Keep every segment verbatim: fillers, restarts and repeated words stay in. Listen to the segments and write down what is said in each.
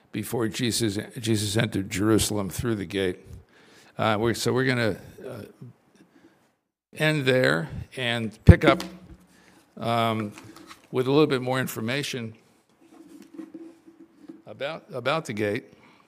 before Jesus Jesus entered Jerusalem through the gate. Uh, we're, so we're going to uh, end there and pick up um, with a little bit more information about about the gate.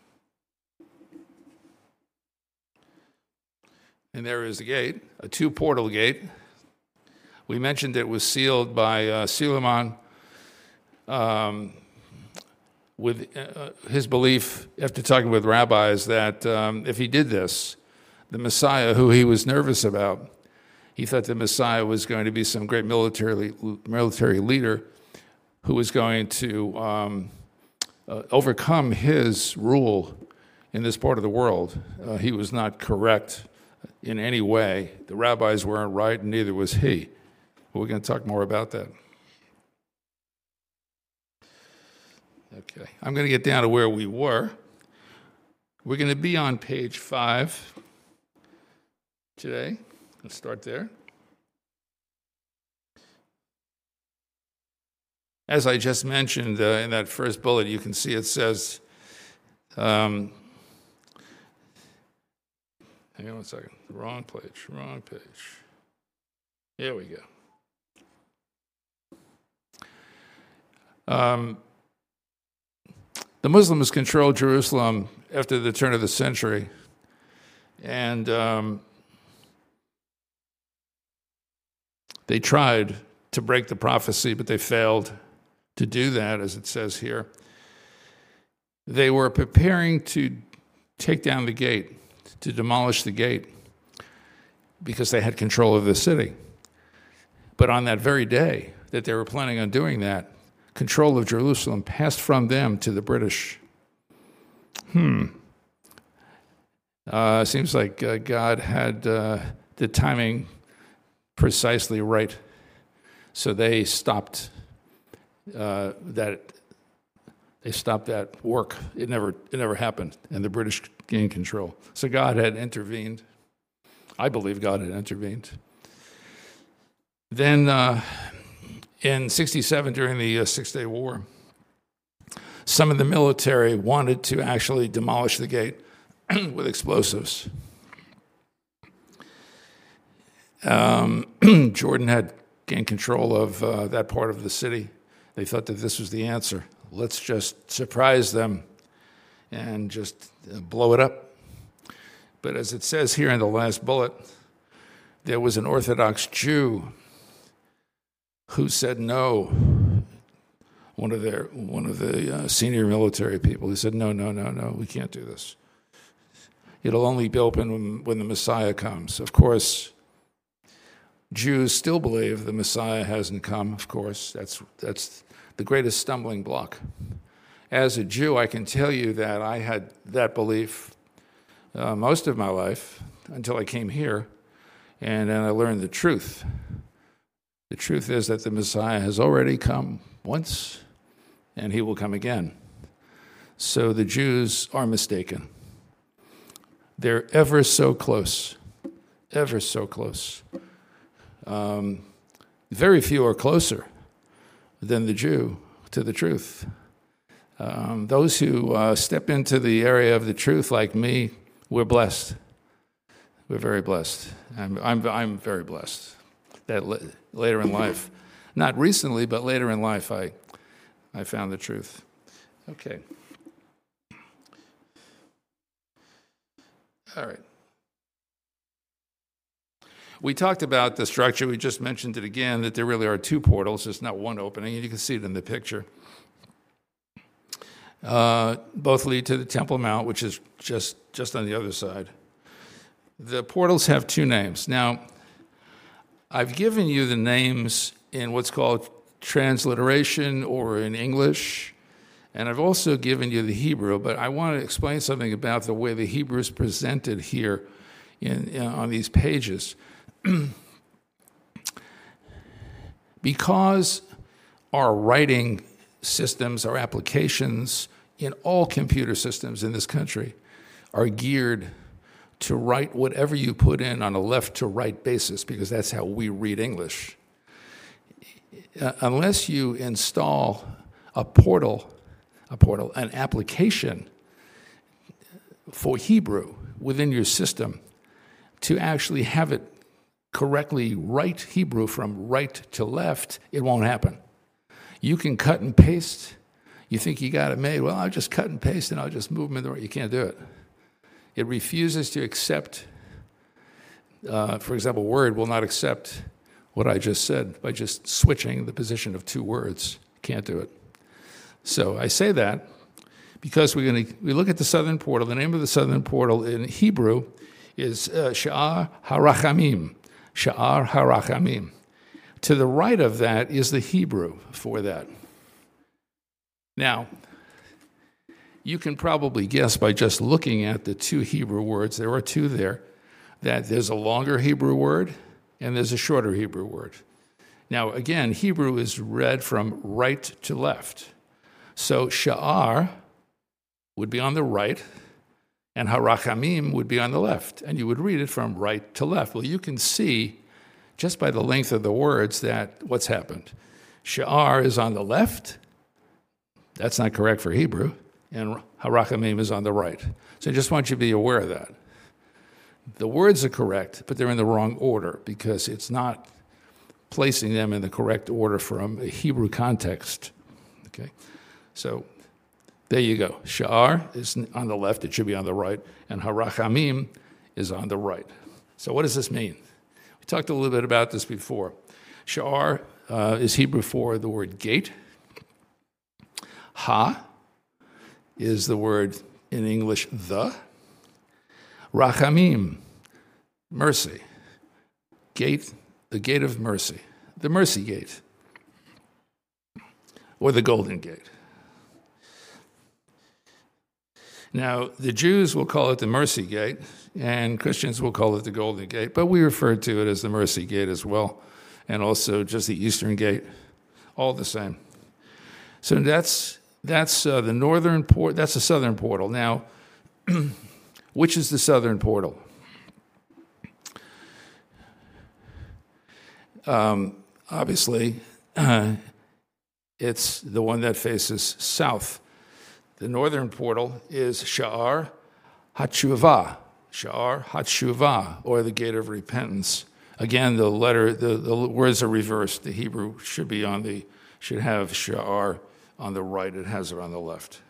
And there is the gate, a two-portal gate. We mentioned it was sealed by uh, Suleiman um, with uh, his belief, after talking with rabbis, that um, if he did this, the Messiah, who he was nervous about, he thought the Messiah was going to be some great military military leader who was going to um, uh, overcome his rule in this part of the world. Uh, he was not correct in any way. The rabbis weren't right, and neither was he. We're going to talk more about that. Okay, I'm going to get down to where we were. We're going to be on page five today. Let's start there. As I just mentioned uh, in that first bullet, you can see it says, um, hang on one second, wrong page, wrong page. Here we go. Um, the Muslims controlled Jerusalem after the turn of the century, and um, they tried to break the prophecy, but they failed to do that, as it says here. They were preparing to take down the gate, to demolish the gate, because they had control of the city. But on that very day that they were planning on doing that, control of Jerusalem passed from them to the British. Hmm. Uh, seems like uh, God had uh, the timing precisely right. So they stopped uh, that. They stopped that work. It never, it never happened, and the British gained control. So God had intervened. I believe God had intervened. Then, uh, in sixty-seven, during the uh, Six-Day War, some of the military wanted to actually demolish the gate with explosives. Um, Jordan had gained control of uh, that part of the city. They thought that this was the answer. Let's just surprise them and just blow it up. But as it says here in the last bullet, there was an Orthodox Jew who said no. One of their, one of the uh, senior military people, who said, no, no, no, no, we can't do this. It'll only be open when, when the Messiah comes. Of course, Jews still believe the Messiah hasn't come, of course. That's, that's the greatest stumbling block. As a Jew, I can tell you that I had that belief uh, most of my life until I came here, and then I learned the truth. The truth is that the Messiah has already come once, and he will come again. So the Jews are mistaken. They're ever so close, ever so close. Um, very few are closer than the Jew to the truth. Um, those who uh, step into the area of the truth, like me, we're blessed. We're very blessed. I'm, I'm, I'm very blessed that l- later in life, not recently, but later in life, I, I found the truth. Okay. All right. We talked about the structure. We just mentioned it again, that there really are two portals. There's not one opening, and you can see it in the picture. Uh, both lead to the Temple Mount, which is just, just on the other side. The portals have two names. Now, I've given you the names in what's called transliteration or in English, and I've also given you the Hebrew, but I want to explain something about the way the Hebrew is presented here in, in on these pages. Because our writing systems, our applications in all computer systems in this country are geared to write whatever you put in on a left to right basis, because that's how we read English. Uh, unless you install a portal, a portal, an application for Hebrew within your system to actually have it correctly write Hebrew from right to left, it won't happen. You can cut and paste. You think you got it made. Well, I'll just cut and paste and I'll just move them in the right. You can't do it. It refuses to accept, uh, for example, Word will not accept what I just said by just switching the position of two words. Can't do it. So I say that because we're going to we look at the southern portal. The name of the southern portal in Hebrew is uh, Sha'ar HaRachamim. Sha'ar HaRachamim. To the right of that is the Hebrew for that. Now, you can probably guess by just looking at the two Hebrew words, there are two there, that there's a longer Hebrew word and there's a shorter Hebrew word. Now, again, Hebrew is read from right to left. So Sha'ar would be on the right, and Harachamim would be on the left, and you would read it from right to left. Well, you can see, just by the length of the words, that what's happened. Sha'ar is on the left. That's not correct for Hebrew. And Harachamim is on the right. So I just want you to be aware of that. The words are correct, but they're in the wrong order because it's not placing them in the correct order from a Hebrew context. Okay, so there you go. Sha'ar is on the left, it should be on the right, and Harachamim is on the right. So what does this mean? We talked a little bit about this before. Sha'ar uh, is Hebrew for the word gate. Ha is the word in English the. Rachamim, mercy. Gate, the gate of mercy. The mercy gate. Or the golden gate. Now, the Jews will call it the mercy gate, and Christians will call it the golden gate, but we refer to it as the mercy gate as well, and also just the eastern gate, all the same. So that's that's uh, the northern port. That's the southern portal. Now, which is the southern portal? Um, obviously, uh, it's the one that faces south. The northern portal is Sha'ar HaTshuvah, Sha'ar HaTshuvah, or the gate of repentance. Again, the letter, the, the words are reversed. The Hebrew should be on the, should have Sha'ar on the right. It has it on the left.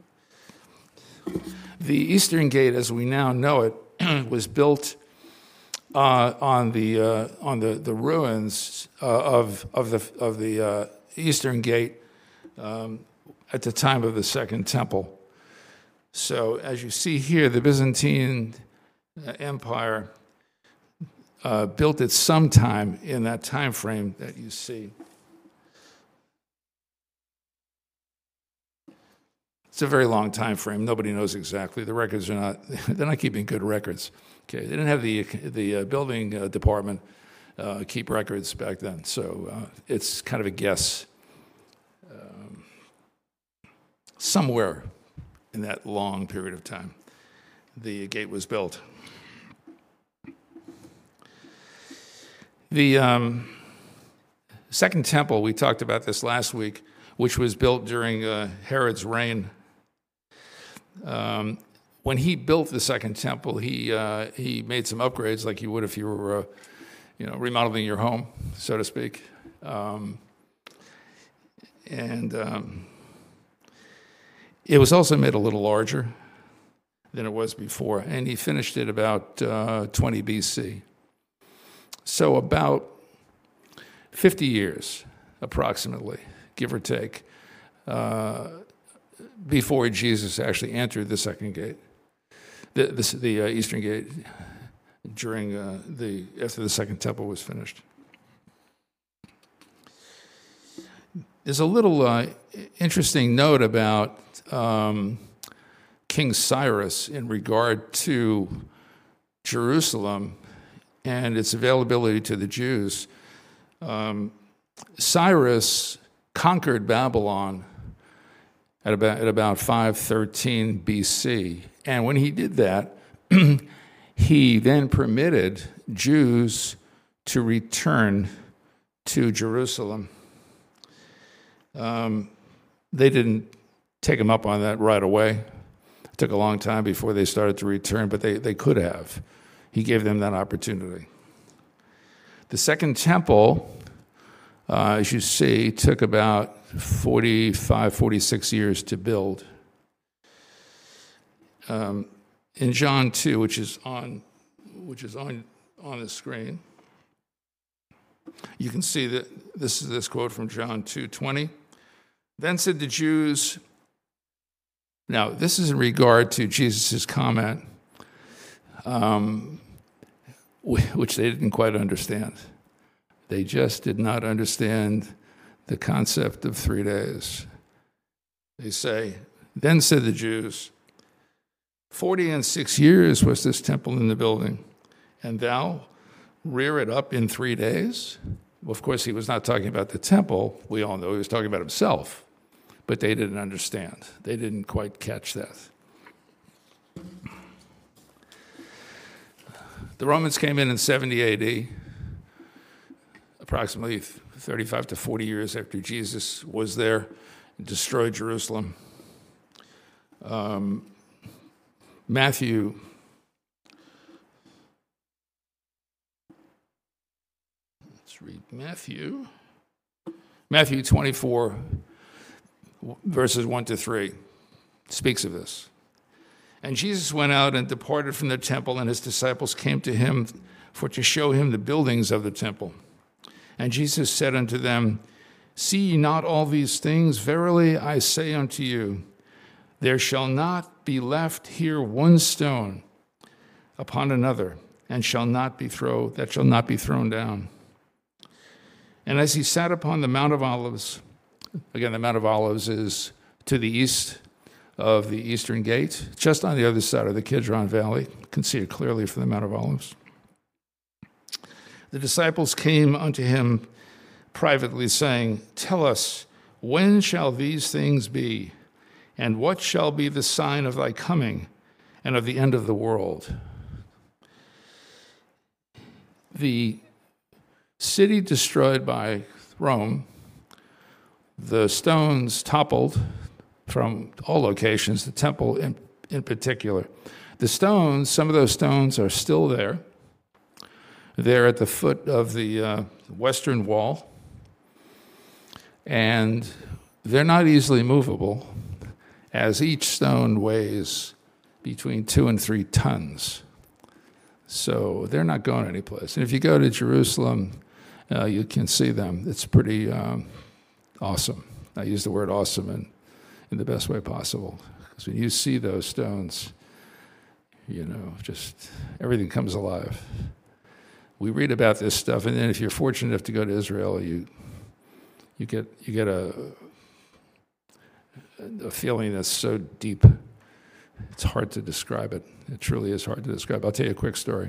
The eastern gate, as we now know it, was built uh, on the uh, on the the ruins uh, of of the of the uh, eastern gate. Um, at the time of the Second Temple. So as you see here, the Byzantine Empire uh, built it sometime in that time frame that you see. It's a very long time frame. Nobody knows exactly. The records are not, they're not keeping good records. Okay, they didn't have the, the uh, building uh, department uh, keep records back then, so uh, it's kind of a guess. Somewhere in that long period of time, the gate was built. The um, Second Temple, we talked about this last week, which was built during uh, Herod's reign. Um, when he built the Second Temple, he uh, he made some upgrades, like you would if you were, uh, you know, remodeling your home, so to speak, um, and. Um, It was also made a little larger than it was before, and he finished it about uh, twenty B C. So about fifty years, approximately, give or take, uh, before Jesus actually entered the second gate, the the, the uh, eastern gate, during uh, the after the Second Temple was finished. There's a little uh, interesting note about um, King Cyrus in regard to Jerusalem and its availability to the Jews. Um, Cyrus conquered Babylon at about, at about five thirteen B C. And when he did that, he then permitted Jews to return to Jerusalem. Um, they didn't take him up on that right away. It took a long time before they started to return, but they, they could have. He gave them that opportunity. The second temple, uh, as you see, took about forty-five, forty-six years to build. Um, in John two, which is on, which is on, on the screen, you can see that this is this quote from John two twenty. Then said the Jews. Now, this is in regard to Jesus' comment, um, which they didn't quite understand. They just did not understand the concept of three days. They say, then said the Jews, forty and six years was this temple in the building, and thou rear it up in three days? Well, of course, he was not talking about the temple. We all know he was talking about himself. But they didn't understand. They didn't quite catch that. The Romans came in in seventy A D, approximately thirty-five to forty years after Jesus was there, and destroyed Jerusalem. Um, Matthew, let's read Matthew. Matthew twenty-four, verses one to three, speaks of this. And Jesus went out and departed from the temple, and his disciples came to him for to show him the buildings of the temple. And Jesus said unto them, see ye not all these things? Verily I say unto you, there shall not be left here one stone upon another, and shall not be throw that shall not be thrown down. And as he sat upon the Mount of Olives, again, the Mount of Olives is to the east of the Eastern Gate, just on the other side of the Kidron Valley. You can see it clearly from the Mount of Olives. The disciples came unto him privately, saying, tell us, when shall these things be? And what shall be the sign of thy coming and of the end of the world? The city destroyed by Rome, the stones toppled from all locations, the temple in, in particular. The stones, some of those stones are still there. They're at the foot of the uh, western wall, and they're not easily movable, as each stone weighs between two and three tons. So they're not going anyplace. And if you go to Jerusalem, uh, you can see them. It's pretty um, awesome. I use the word awesome in, in the best way possible. Because when you see those stones, you know, just everything comes alive. We read about this stuff, and then if you're fortunate enough to go to Israel, you you get you get a a feeling that's so deep, it's hard to describe it. It truly is hard to describe. I'll tell you a quick story,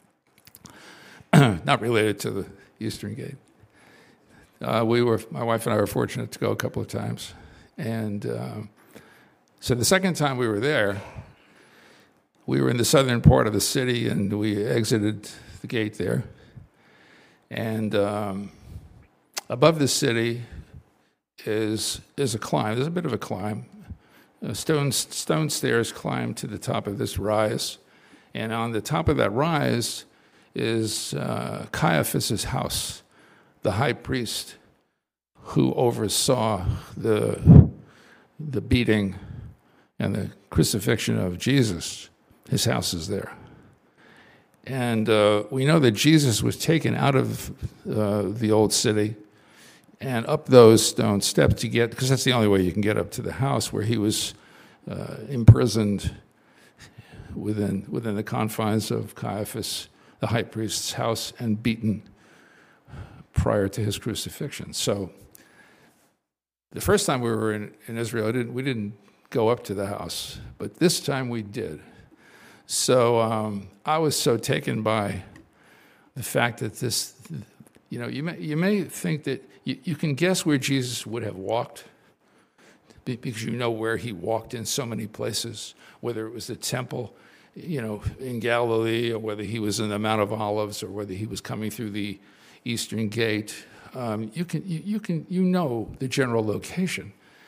not related to the Eastern Gate. Uh, we were, my wife and I were fortunate to go a couple of times, and uh, so the second time we were there, we were in the southern part of the city, and we exited the gate there, and um, above the city is is a climb. There's a bit of a climb. Uh, stone stone stairs climb to the top of this rise, and on the top of that rise is uh, Caiaphas' house, the high priest who oversaw the the beating and the crucifixion of Jesus. His house is there. And uh, we know that Jesus was taken out of uh, the old city and up those stone steps to get, because that's the only way you can get up to the house where he was uh, imprisoned within within the confines of Caiaphas, the high priest's house, and beaten prior to his crucifixion. So the first time we were in, in Israel, didn't, we didn't go up to the house, but this time we did. So um, I was so taken by the fact that this, you know, you may you may think that you, you can guess where Jesus would have walked because you know where he walked in so many places, whether it was the temple, you know, in Galilee, or whether he was in the Mount of Olives, or whether he was coming through the Eastern Gate. Um, you can you, you can you know the general location.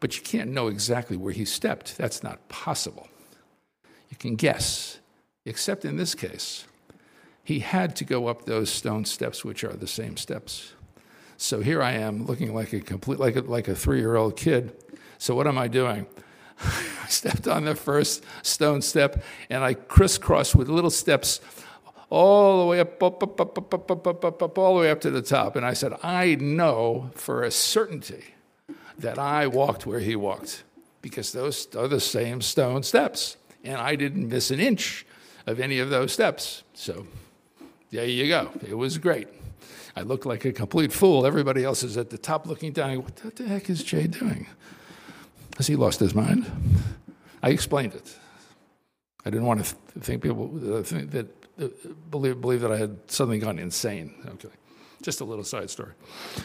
But you can't know exactly where he stepped. That's not possible. You can guess, except in this case. He had to go up those stone steps, which are the same steps. So here I am, looking like a complete, like a, like a three-year-old kid. So what am I doing? I stepped on the first stone step, and I crisscrossed with little steps all the way up, up, up, up, up, up, up, up, up, up, all the way up to the top. And I said, I know for a certainty that I walked where he walked, because those are the same stone steps, and I didn't miss an inch of any of those steps. So there you go. It was great. I looked like a complete fool. Everybody else is at the top looking down. What the heck is Jay doing? Has he lost his mind? I explained it. I didn't want to think people uh, think that uh, believe believe that I had suddenly gone insane. Okay, just a little side story.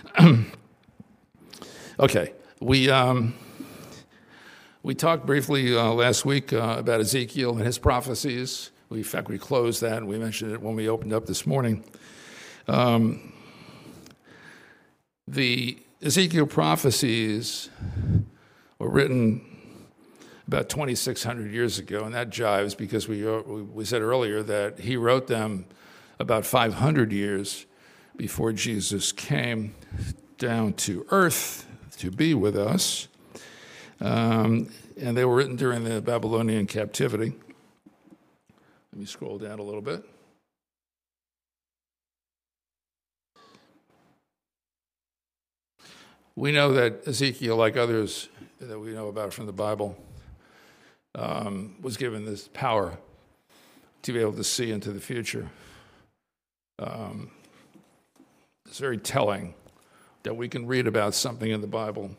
Okay, we um, we talked briefly uh, last week uh, about Ezekiel and his prophecies. We, in fact, we closed that, and we mentioned it when we opened up this morning. Um, the Ezekiel prophecies were written about twenty-six hundred years ago, and that jives because we we said earlier that he wrote them about five hundred years before Jesus came down to earth to be with us. Um, and they were written during the Babylonian captivity. Let me scroll down a little bit. We know that Ezekiel, like others that we know about from the Bible, um, was given this power to be able to see into the future. Um, it's very telling that we can read about something in the Bible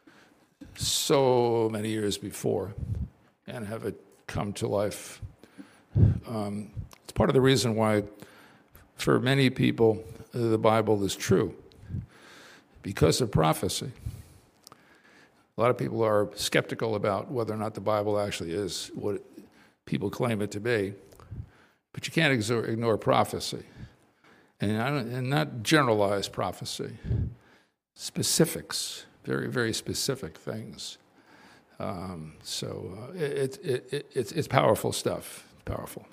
so many years before and have it come to life. Um, it's part of the reason why, for many people, the Bible is true, because of prophecy. A lot of people are skeptical about whether or not the Bible actually is what people claim it to be, but you can't ignore prophecy, and, and not generalized prophecy, specifics, very, very specific things. Um, so uh, it, it, it, it's, it's powerful stuff, powerful.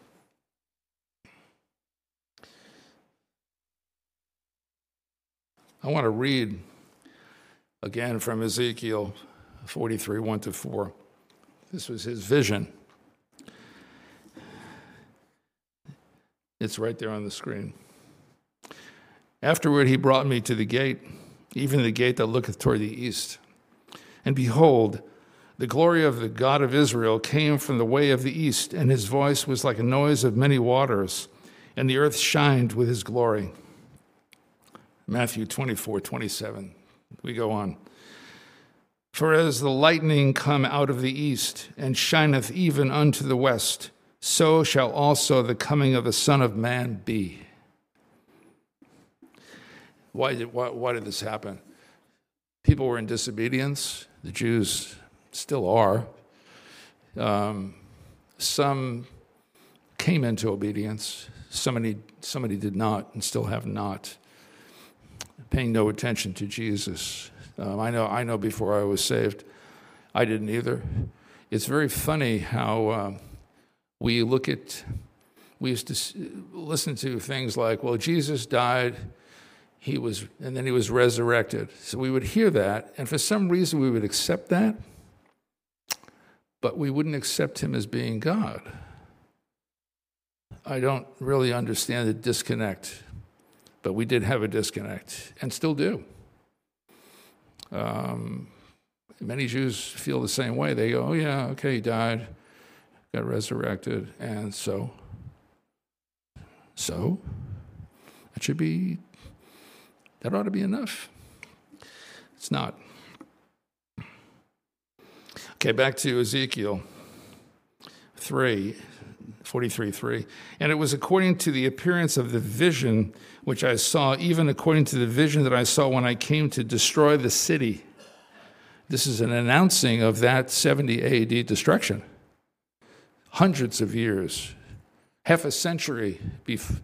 I want to read again from Ezekiel forty-three, one to four. This was his vision. It's right there on the screen. Afterward he brought me to the gate, even the gate that looketh toward the east. And behold, the glory of the God of Israel came from the way of the east, and his voice was like a noise of many waters, and the earth shined with his glory. Matthew twenty-four, twenty-seven. We go on. For as the lightning come out of the east, and shineth even unto the west, so shall also the coming of the Son of Man be. Why did, why, why did this happen? People were in disobedience. The Jews still are. Um, some came into obedience. Somebody, somebody did not and still have not. Paying no attention to Jesus. Um, I know I know before I was saved, I didn't either. It's very funny how um, we look at, we used to s- listen to things like, well, Jesus died, he was, and then he was resurrected. So we would hear that, and for some reason we would accept that, but we wouldn't accept him as being God. I don't really understand the disconnect. But we did have a disconnect, and still do. Um, many Jews feel the same way. They go, oh, yeah, okay, he died, got resurrected, and so? So? That should be, that ought to be enough. It's not. Okay, back to Ezekiel three. forty-three, three. And it was according to the appearance of the vision which I saw, even according to the vision that I saw when I came to destroy the city. This is an announcing of that seventy A D destruction. Hundreds of years, half a century, bef-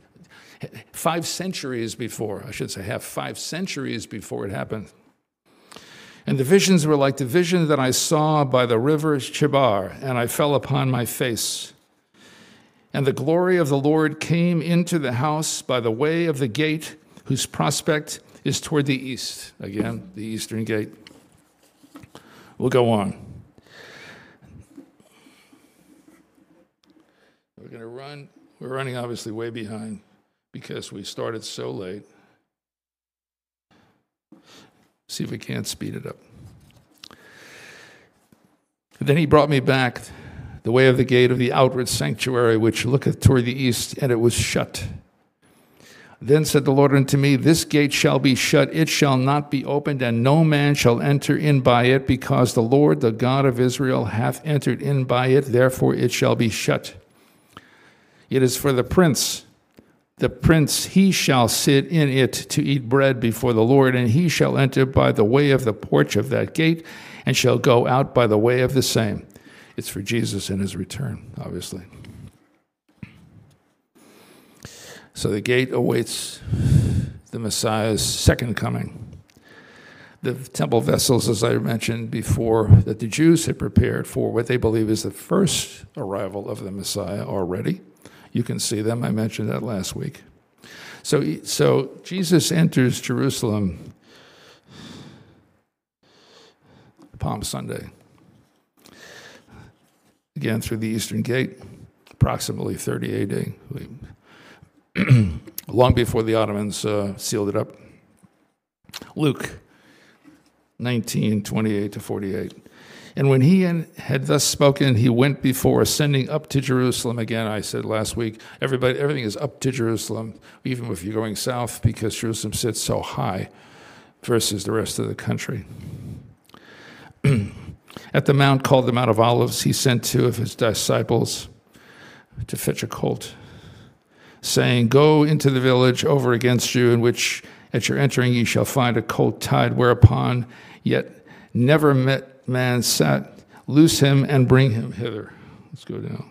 five centuries before, I should say half, five centuries before it happened. And the visions were like the vision that I saw by the river Chebar, and I fell upon my face. And the glory of the Lord came into the house by the way of the gate, whose prospect is toward the east. Again, the eastern gate. We'll go on. We're going to run. We're running obviously way behind because we started so late. See if we can't speed it up. Then he brought me back the way of the gate of the outward sanctuary, which looketh toward the east, and it was shut. Then said the Lord unto me, This gate shall be shut, it shall not be opened, and no man shall enter in by it, because the Lord, the God of Israel, hath entered in by it, therefore it shall be shut. It is for the prince. The prince, he shall sit in it to eat bread before the Lord, and he shall enter by the way of the porch of that gate, and shall go out by the way of the same. It's for Jesus in his return, obviously. So the gate awaits the Messiah's second coming. The temple vessels, as I mentioned before, that the Jews had prepared for what they believe is the first arrival of the Messiah already. You can see them. I mentioned that last week. So, so Jesus enters Jerusalem Palm Sunday. Again, through the Eastern Gate, approximately thirty A D, long before the Ottomans uh, sealed it up. Luke nineteen, twenty-eight to forty-eight. And when he had thus spoken, he went before, ascending up to Jerusalem. Again, I said last week, everybody, everything is up to Jerusalem, even if you're going south, because Jerusalem sits so high versus the rest of the country. At the mount called the Mount of Olives, he sent two of his disciples to fetch a colt, saying, Go into the village over against you, in which at your entering ye shall find a colt tied, whereupon yet never met man sat. Loose him and bring him hither. Let's go down.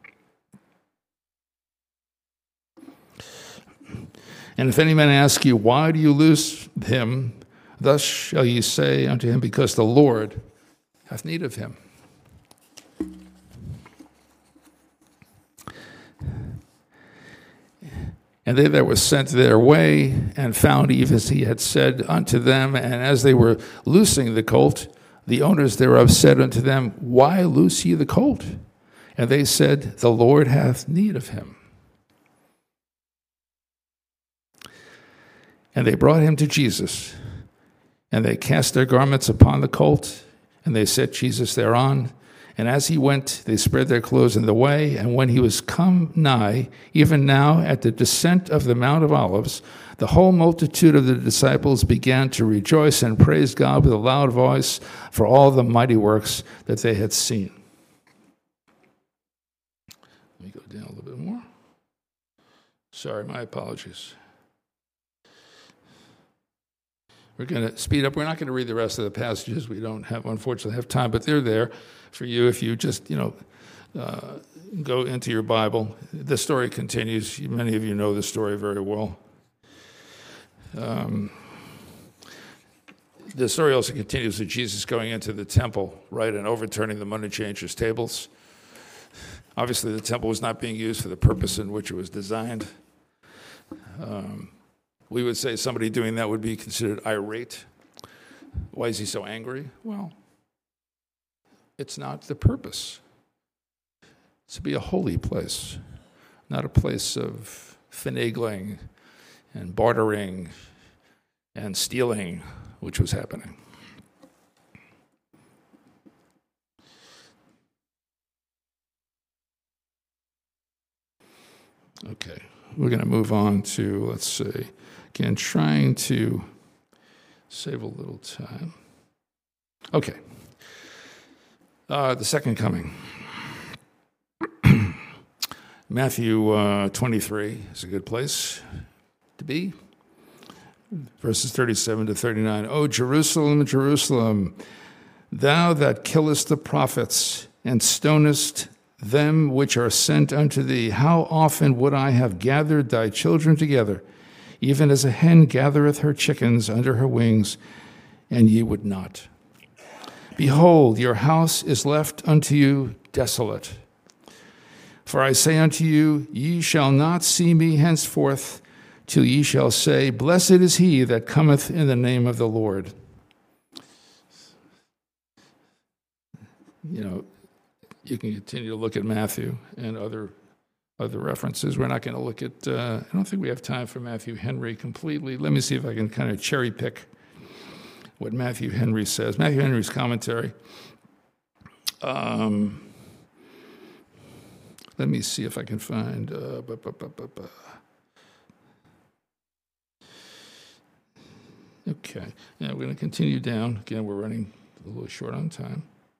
And if any man ask you, Why do you loose him? Thus shall ye say unto him, Because the Lord hath need of him. And they that were sent their way and found even as he had said unto them, and as they were loosing the colt, the owners thereof said unto them, Why loose ye the colt? And they said, The Lord hath need of him. And they brought him to Jesus, and they cast their garments upon the colt, and they set Jesus thereon. And as he went, they spread their clothes in the way. And when he was come nigh, even now at the descent of the Mount of Olives, the whole multitude of the disciples began to rejoice and praise God with a loud voice for all the mighty works that they had seen. Let me go down a little bit more. Sorry, my apologies. We're going to speed up. We're not going to read the rest of the passages. We don't have, unfortunately, have time, but they're there for you if you just, you know, uh, go into your Bible. The story continues. Many of you know the story very well. Um, the story also continues with Jesus going into the temple, right, and overturning the money changers' tables. Obviously, the temple was not being used for the purpose in which it was designed. Um, we would say somebody doing that would be considered irate. Why is he so angry? Well, it's not the purpose. It's to be a holy place, not a place of finagling and bartering and stealing, which was happening. Okay, we're going to move on to, let's see, again, trying to save a little time. Okay, uh, the second coming. Matthew uh, twenty-three is a good place to be. Verses thirty-seven to thirty-nine. O Jerusalem, Jerusalem, thou that killest the prophets and stonest them which are sent unto thee, how often would I have gathered thy children together, even as a hen gathereth her chickens under her wings, and ye would not. Behold, your house is left unto you desolate. For I say unto you, ye shall not see me henceforth, till ye shall say, Blessed is he that cometh in the name of the Lord. You know, you can continue to look at Matthew and other other references. We're not going to look at, uh, I don't think we have time for Matthew Henry completely. Let me see if I can kind of cherry pick what Matthew Henry says. Matthew Henry's commentary. Um, let me see if I can find. Uh, bu- bu- bu- bu- bu. Okay. Now we're going to continue down. Again, we're running a little short on time.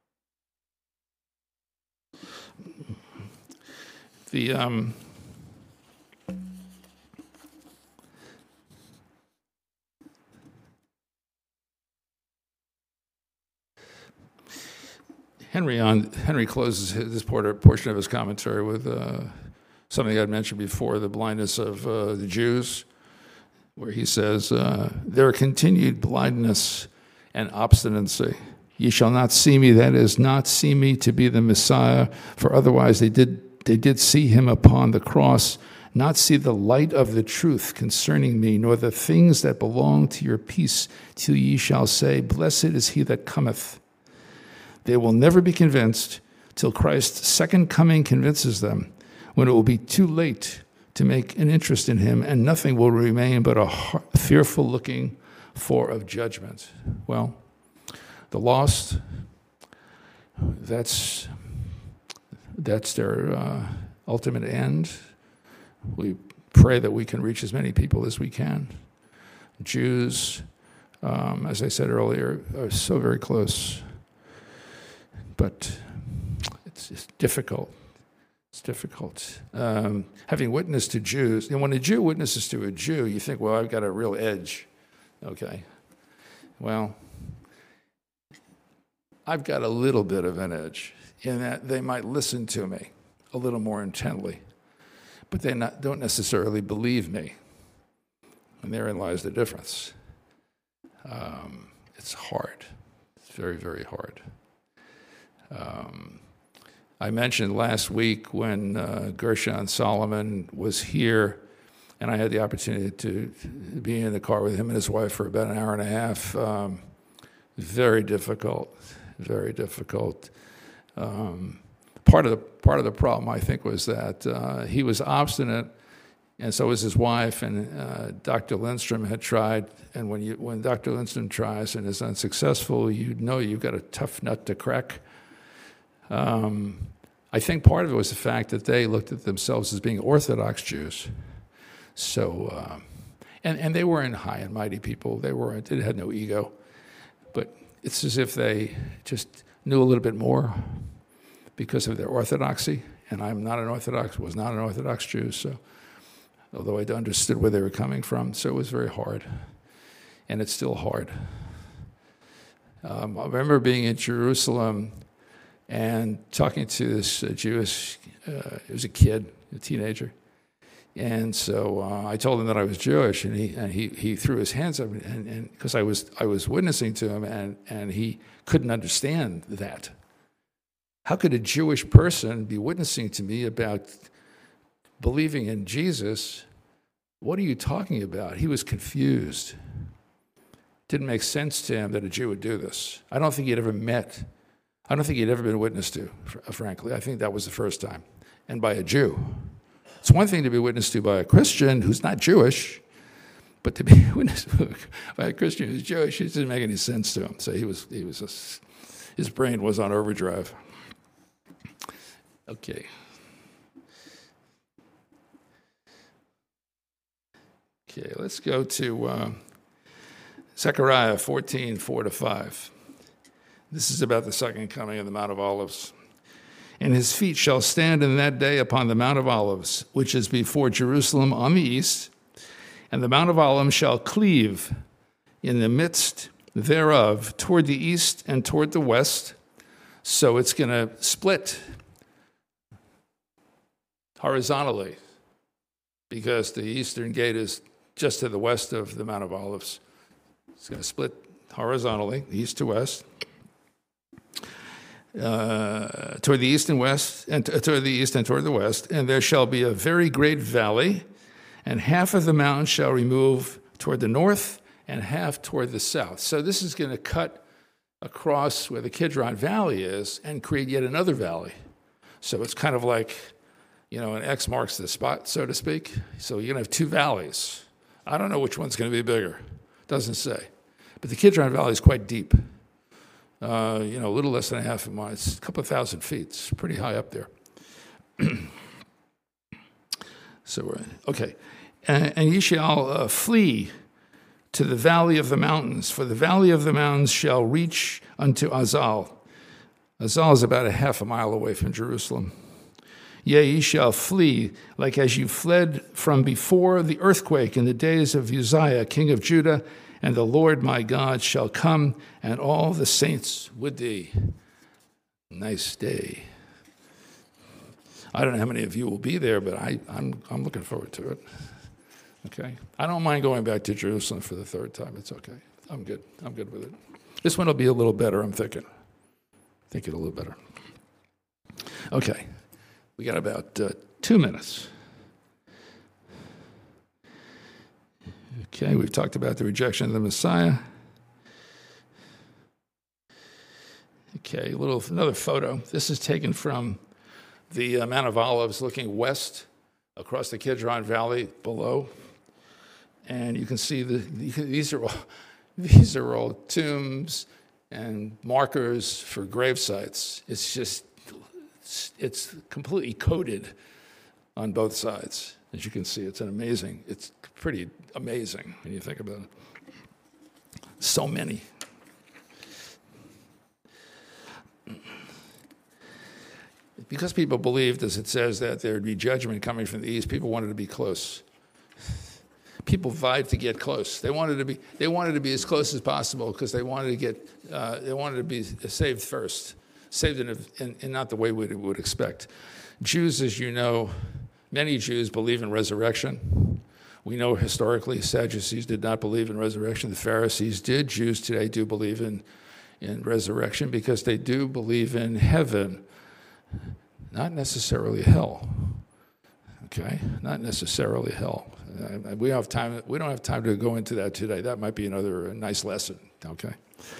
The um, Henry on Henry closes his, this portion of his commentary with uh, something I'd mentioned before: the blindness of uh, the Jews, where he says, uh, "Their continued blindness and obstinacy. Ye shall not see me, that is, not see me to be the Messiah, for otherwise they did they did see him upon the cross, not see the light of the truth concerning me, nor the things that belong to your peace, till ye shall say, Blessed is he that cometh. They will never be convinced till Christ's second coming convinces them, when it will be too late to make an interest in him, and nothing will remain but a fearful looking for of judgment." Well, the lost, that's that's their uh, ultimate end. We pray that we can reach as many people as we can. Jews, um, as I said earlier, are so very close, but it's, it's difficult. It's difficult. Um, having witnessed to Jews, and when a Jew witnesses to a Jew, you think, well, I've got a real edge. Okay. Well, I've got a little bit of an edge in that they might listen to me a little more intently, but they not, don't necessarily believe me. And therein lies the difference. Um, it's hard. It's very, very hard. Um, I mentioned last week when uh, Gershon Solomon was here, and I had the opportunity to be in the car with him and his wife for about an hour and a half. Um, very difficult, very difficult. Um, part of the part of the problem, I think, was that uh, he was obstinate, and so was his wife. And uh, Doctor Lindstrom had tried, and when you when Doctor Lindstrom tries and is unsuccessful, you know you've got a tough nut to crack. Um, I think part of it was the fact that they looked at themselves as being Orthodox Jews. So, uh, and and they weren't high and mighty people. They were they had no ego, but it's as if they just knew a little bit more because of their orthodoxy. And I'm not an Orthodox, was not an Orthodox Jew. So, although I understood where they were coming from, so it was very hard, and it's still hard. Um, I remember being in Jerusalem and talking to this uh, Jewish, uh, he was a kid, a teenager. And so uh, I told him that I was Jewish, and he and he, he threw his hands up, and because I was I was witnessing to him, and, and he couldn't understand that. How could a Jewish person be witnessing to me about believing in Jesus? What are you talking about? He was confused. Didn't make sense to him that a Jew would do this. I don't think he'd ever met. I don't think he'd ever been witnessed to, frankly. I think that was the first time, and by a Jew. It's one thing to be witnessed to by a Christian who's not Jewish, but to be witnessed by a Christian who's Jewish, it didn't make any sense to him. So he was, he was, a, his brain was on overdrive. Okay. Okay, let's go to uh, Zechariah fourteen, four to five. This is about the second coming of the Mount of Olives. And his feet shall stand in that day upon the Mount of Olives, which is before Jerusalem on the east, and the Mount of Olives shall cleave in the midst thereof toward the east and toward the west. So it's going to split horizontally, because the eastern gate is just to the west of the Mount of Olives. It's going to split horizontally, east to west. uh, toward the east and west, and t- toward the east and toward the west, and there shall be a very great valley, and half of the mountain shall remove toward the north, and half toward the south. So this is going to cut across where the Kidron Valley is and create yet another valley. So it's kind of like, you know, an X marks the spot, so to speak. So you're going to have two valleys. I don't know which one's going to be bigger. Doesn't say. But the Kidron Valley is quite deep. Uh, you know, a little less than a half a mile. It's a couple of thousand feet. It's pretty high up there. So, uh, okay. And, and ye shall uh, flee to the valley of the mountains, for the valley of the mountains shall reach unto Azal. Azal is about a half a mile away from Jerusalem. Yea, ye shall flee, like as you fled from before the earthquake in the days of Uzziah, king of Judah, and the Lord my God shall come, and all the saints with thee. Nice day. I don't know how many of you will be there, but I, I'm, I'm looking forward to it. Okay? I don't mind going back to Jerusalem for the third time. It's okay. I'm good. I'm good with it. This one will be a little better, I'm thinking. Thinking a little better. Okay. We got about uh, two minutes. Okay, we've talked about the rejection of the Messiah. Okay, a little another photo. This is taken from the uh, Mount of Olives, looking west across the Kidron Valley below, and you can see the these are all these are all tombs and markers for grave sites. It's just it's completely coated on both sides. As you can see, it's an amazing, it's pretty amazing when you think about it. So many. Because people believed, as it says, that there would be judgment coming from the east, people wanted to be close. People vied to get close. They wanted to be, they wanted to be as close as possible because they wanted to get, uh, they wanted to be saved first, saved in, a, in, in not the way we would expect. Jews, as you know, many Jews believe in resurrection. We know historically Sadducees did not believe in resurrection. The Pharisees did. Jews today do believe in, in resurrection because they do believe in heaven, not necessarily hell. Okay, not necessarily hell. Uh, we have time. We don't have time to go into that today. That might be another uh, nice lesson. Okay.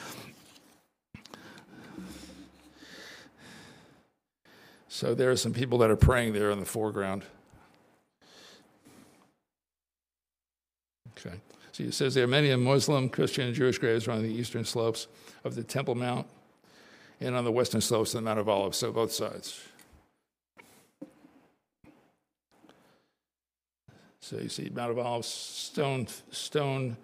So there are some people that are praying there in the foreground. Okay. So it says there are many Muslim, Christian, and Jewish graves on the eastern slopes of the Temple Mount and on the western slopes of the Mount of Olives, so both sides. So you see Mount of Olives, stone, stone.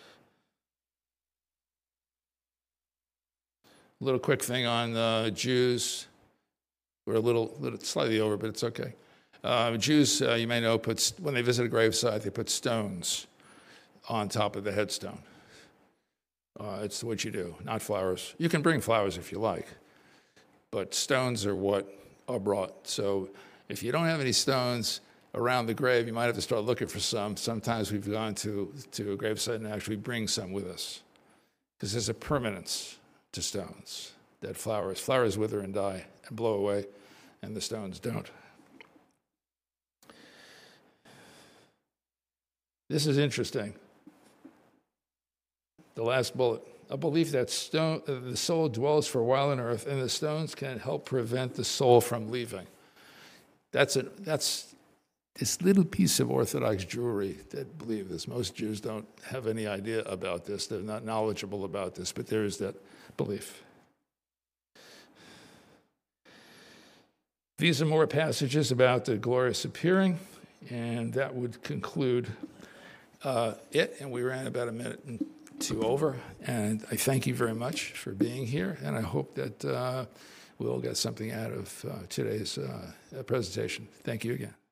A little quick thing on uh, Jews. We're a little, little, slightly over, but it's okay. Uh, Jews, uh, you may know, put, when they visit a gravesite, they put stones on top of the headstone. Uh, it's what you do, not flowers. You can bring flowers if you like, but stones are what are brought. So if you don't have any stones around the grave, you might have to start looking for some. Sometimes we've gone to, to a gravesite and actually bring some with us because there's a permanence to stones that flowers. Flowers wither and die and blow away, and the stones don't. This is interesting. The last bullet. A belief that stone, uh, the soul dwells for a while on earth, and the stones can help prevent the soul from leaving. That's a, that's this little piece of Orthodox Jewry that believe this. Most Jews don't have any idea about this. They're not knowledgeable about this, but there is that belief. These are more passages about the glorious appearing, and that would conclude uh, it. And we ran about a minute and two over. And I thank you very much for being here, and I hope that uh, we'll get something out of uh, today's uh, presentation. Thank you again.